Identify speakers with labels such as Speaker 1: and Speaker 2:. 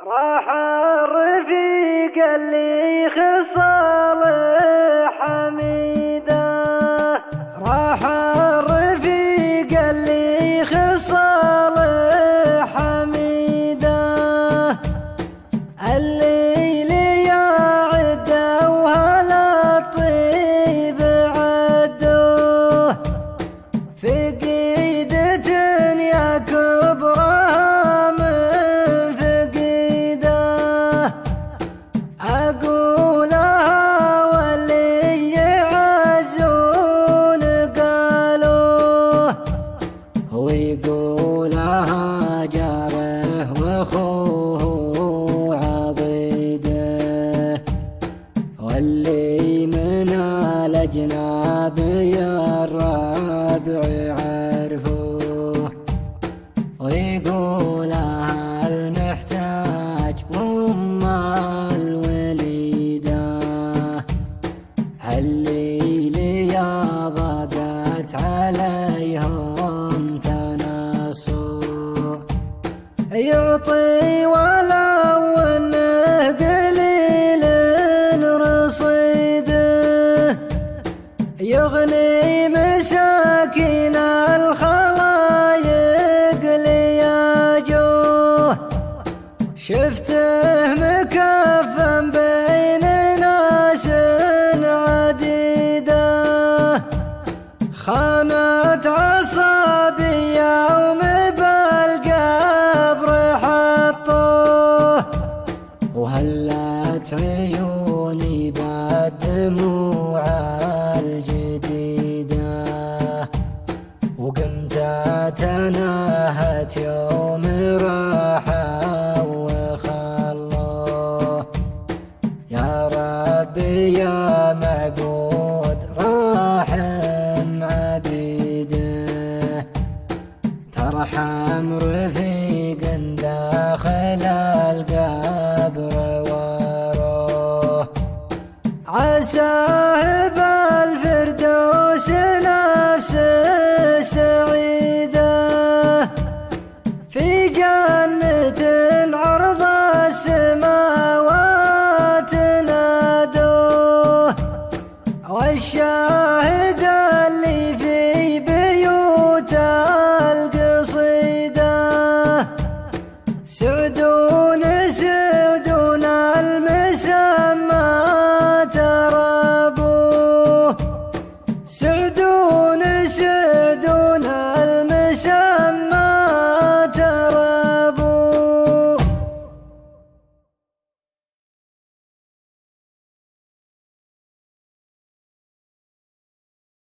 Speaker 1: راح الرفيق اللي خصال حميده، راح الرفيق اللي خصال حميده، الليل يعده وهلا الطيب عدوه، فقيدة يا كبرها من فقيده، أقولها واللي يعزون قالوه، ويقولها جاره واخوه عضيده، واللي من الأجناب يا الربع يعرفوه، ويقولها المحتاج وام الوليده، الليل يا ضاقت عليهم تناصوا، يعطي ولو انه قليل رصيده، يغني مساكين الخلايق لياجوه، شفته مكفن بين ناس عديده، خانت عصابي يوم بالقبر حطوه، وهلت عيوني بالدموع الجديده، وقمت تناهت يوم راحوا وخلوه، يا ربي يا معبود راحم عبيده، ترحم رفيق داخل القبر وروه، عساه بالفردوس نفس سعيده، في جنة عرض السماوات نادوه، والشاهد اللي في بيوت القصيده، سعد ونسر